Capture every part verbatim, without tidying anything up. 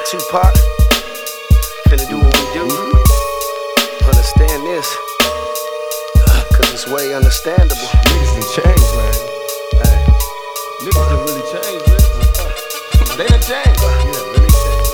Tupac, finna do what we do. Understand this, cause it's way understandable. Niggas done changed, man. Hey, niggas done really changed, man. They done changed. Yeah, really changed.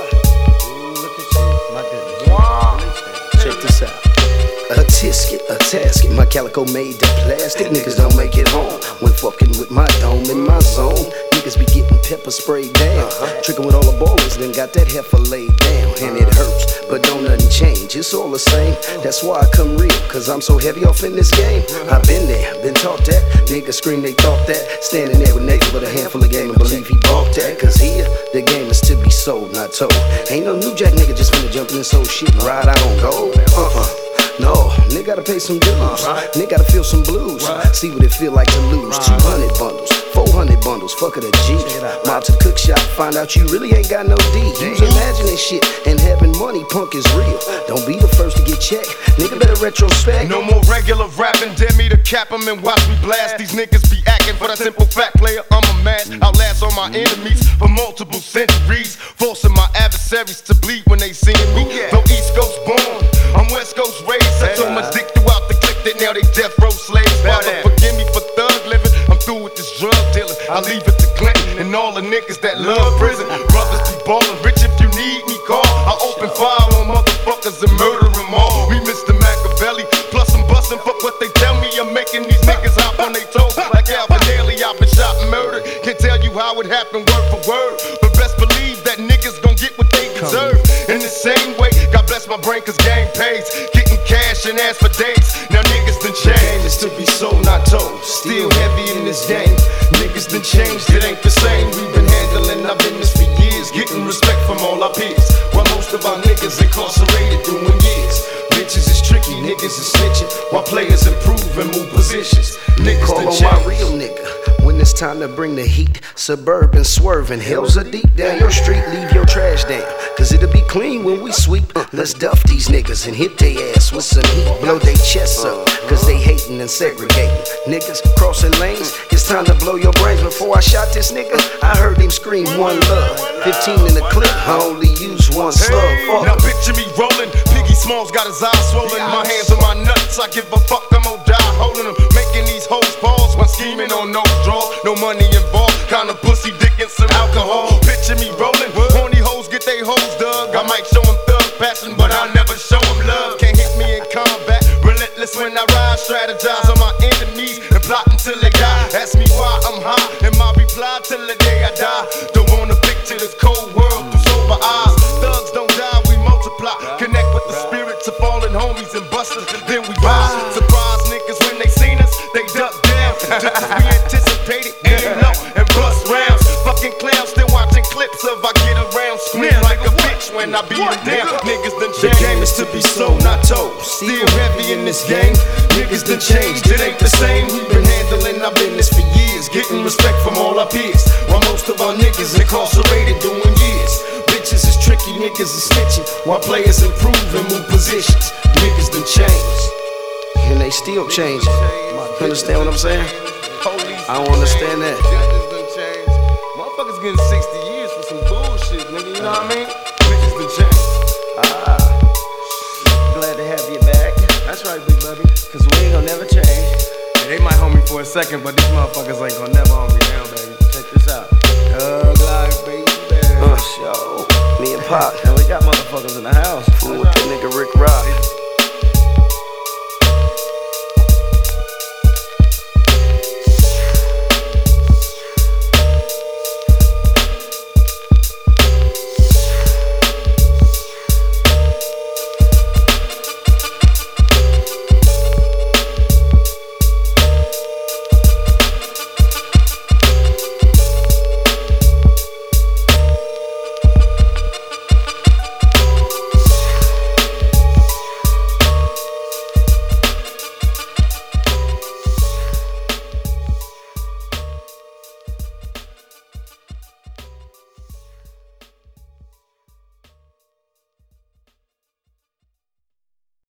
Ooh, look at you. My goodness. Wow. Check this out. A tisket, a tasket, my calico made of plastic. Niggas don't make it home when fucking with my dome in my zone. Niggas be getting pepper sprayed down, uh-huh. Tricking with all the ballers, then got that heifer laid down. And it hurts, but don't nothing change, it's all the same. That's why I come real, cause I'm so heavy off in this game. I've been there, been taught that. Niggas scream they thought that. Standing there with Nathan with a handful of game and believe he bought that. Cause here, the game is to be sold, not told. Ain't no new jack nigga just finna jump in this old shit and ride out on gold. Uh-uh. No, nigga gotta pay some dues. Right. Nigga gotta feel some blues. Right. See what it feel like to lose. Right. two hundred bundles, four hundred bundles, fuck it a G. Mob to the cook shop, find out you really ain't got no D. Use imagining shit and having money, punk is real. Don't be the first to get checked, nigga better retrospect. No more regular rapping, dare me to cap them and watch me blast. These niggas be acting for the simple fact, player, I'm a match. Outlast all my enemies for multiple centuries, forcing my adversaries to bleed when they see me. Though East Coast born, I'm West Coast raised. Suck so much dick throughout the clip that now they death row slaves. Father, forgive me for thug living. I'm through with this drug dealing. I leave it to Clinton and all the niggas that love prison. Brothers be ballin', rich if you need me, call. I open fire on motherfuckers and murder them all. Me, Mister Machiavelli, plus I'm bustin'. Fuck what they tell me. I'm making these niggas hop on they toes like Alvin Ailey. I've been shot and murdered. Can't tell you how it happened word for word, but best believe that niggas gon' get what they deserve. In the same way, God bless my brain cause game pays. Getting cash and ask for dates. Now niggas done changed. The game is to be sold, not told. Still heavy in this game. Niggas done changed, it ain't the same. We've been handling our business for years, getting respect from all our peers. While most of our niggas incarcerated doing years. Bitches is tricky, niggas is snitching, while players improve and move positions. Niggas Call done on changed. my real nigga when it's time to bring the heat. Suburban swerving, hills are deep down your street. Leave your trash down, cause it'll be clean when we sweep. Let's duff these niggas and hit they ass with some heat. Blow they chests up, cause they hating and segregating. Niggas crossing lanes, it's time to blow your brains. Before I shot this nigga, I heard him scream one love. Fifteen in the clip, I only use one slug. Fuck. Now picture me rolling, Piggy Smalls got his eyes swollen. My hands on my nuts, I give a fuck, I'm gonna die holding them. Making these hoes pause while scheming on no draws. No money involved, kinda pussy, dick and some alcohol. Picture me rolling, horny hoes get they hoes dug. I might show them thug passion, but I'll never show them love. Can't hit me in combat, relentless when I ride. Strategize on my enemies and plot until they die. Ask me why I'm high, and my reply till the day I die. Don't wanna picture this cold world through sober eyes. Thugs don't die, we multiply. Connect with the spirits of fallen homies and busters, then we rise. Surprise niggas when they seen us, they duck down. Just as we anticipated, aim low and bust rounds. Fucking clowns still watching clips of I get around. Scream like a bitch when I beat them down. Niggas done changed. The game is to be sold, not told. Still heavy in this game. Niggas done changed, it ain't the same. We've been handling our business for years, getting respect from all our peers. While most of our niggas incarcerated doing years. Bitches is tricky, niggas is snitching, while players improve and move positions. Niggas done changed, And they still changing. You understand what I'm saying? I don't understand that. Judges done changed. Motherfuckers getting sixty years for some bullshit, nigga, you know what I mean? Bitches done changed. Ah, glad to have you back. That's right, big baby. Cause we ain't gonna never change. Yeah, they might hold me for a second, but these motherfuckers ain't gonna never hold me down, baby. Check this out. Thug life, baby. Uh, show. Me and Pop. And we got motherfuckers in the house.